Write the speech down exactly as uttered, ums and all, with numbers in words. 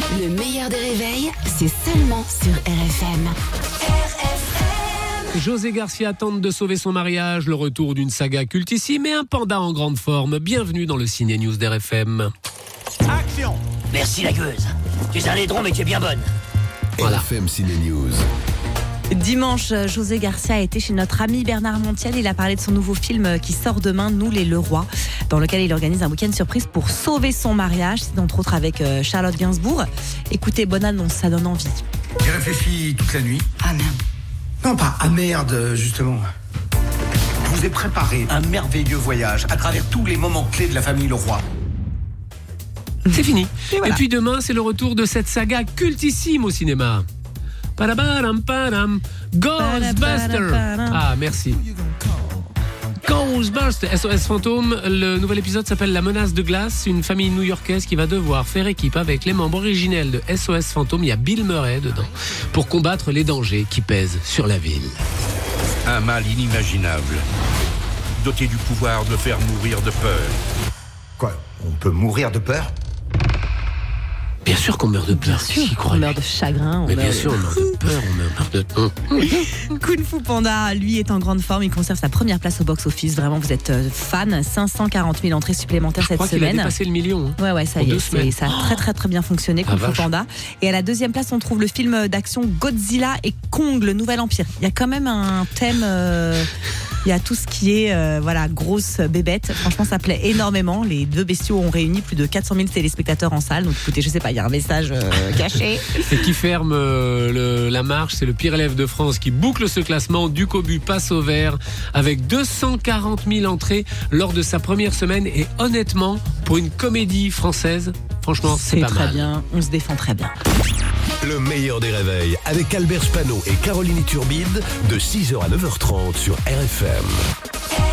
Le meilleur des réveils, c'est seulement sur R F M. R F M. José Garcia tente de sauver son mariage, le retour d'une saga cultissime et un panda en grande forme. Bienvenue dans le Ciné News d'R F M. Action! Merci la gueuse. Tu es un laidron mais tu es bien bonne. Voilà. R F M Ciné News. Dimanche, José Garcia a été chez notre ami Bernard Montiel. Il a parlé de son nouveau film qui sort demain, Nous les Leroy, dans lequel il organise un week-end surprise pour sauver son mariage. C'est entre autres avec Charlotte Gainsbourg. Écoutez, bonne annonce, ça donne envie. J'ai réfléchi toute la nuit. Ah merde. Non, pas ah merde, justement. Je vous ai préparé un merveilleux voyage à travers tous les moments clés de la famille Leroy. C'est fini. Et voilà. Et puis demain, c'est le retour de cette saga cultissime au cinéma. Padabadam, padam, Ghostbusters. Ah, merci. Ghostbusters, S O S Fantôme. Le nouvel épisode s'appelle La menace de glace. Une famille new-yorkaise qui va devoir faire équipe avec les membres originels de S O S Fantôme. Il y a Bill Murray dedans pour combattre les dangers qui pèsent sur la ville. Un mal inimaginable, doté du pouvoir de faire mourir de peur. Quoi? On peut mourir de peur? Bien sûr qu'on meurt de peur. Bien sûr, Qui croit, on lui meurt de chagrin. On Mais meurt bien de... sûr, on meurt de peur, on meurt de... Kung Fu Panda, lui, est en grande forme. Il conserve sa première place au box-office. Vraiment, vous êtes fan. cinq cent quarante mille entrées supplémentaires Je cette crois qu'il a semaine. dépassé le million. Hein. Ouais, ouais, ça En y deux est. semaines. C'est, ça a très, très, très bien fonctionné, Ah, Kung Fu vache. Panda. Et à la deuxième place, on trouve le film d'action Godzilla et Kong, le Nouvel Empire. Il y a quand même un thème. Euh, il y a tout ce qui est, euh, voilà, grosse bébête. Franchement, ça plaît énormément. Les deux bestiaux ont réuni plus de quatre cent mille téléspectateurs en salle. Donc, écoutez, je sais pas, il y a un message euh, caché. Et qui ferme euh, le, la marche, c'est le pire élève de France qui boucle ce classement. Ducobu passe au vert avec deux cent quarante mille entrées lors de sa première semaine. Et honnêtement, pour une comédie française, franchement, c'est, C'est pas très mal. bien. On se défend très bien. Le meilleur des réveils avec Albert Spano et Caroline Turbide de six heures à neuf heures trente sur R F M.